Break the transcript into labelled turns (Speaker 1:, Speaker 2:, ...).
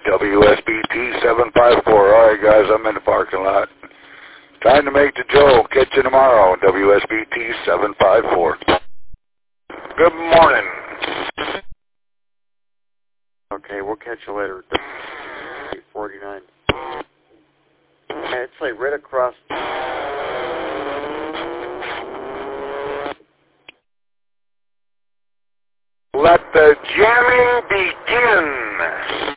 Speaker 1: WSBT 754. All right, guys, I'm in the parking lot. Time to make the Joe. Catch you tomorrow on WSBT 754. Good morning.
Speaker 2: Okay, we'll catch you later. 49. It's like right across.
Speaker 1: Let the jamming begin.